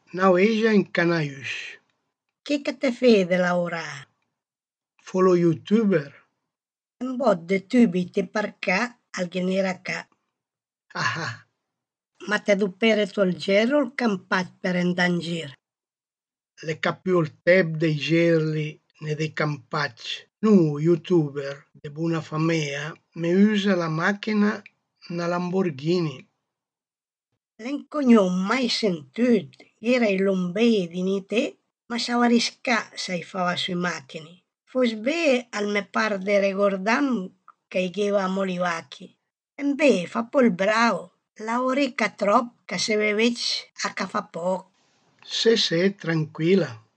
Naueja in Canaius. Che te fede lavorà? Follow youtuber. Un bot de tubi te parcà al genera ca. Ah ah. Ma te dupere tol gero il campat per andan in gir. Le capiù il teb dei gerli ne dei campacci. Nu, youtuber de buona famea, me usa la macchina una Lamborghini. L'en cognon mai sentut, era i lombei di nite, ma s'ava riscà sai fava sui macchini. Fos be al me par de regordam che gh'eva a Molivacchi. En be, fa pol bravo, la oreca trop che se ve vec a ca fa poc. Se, tranquilla.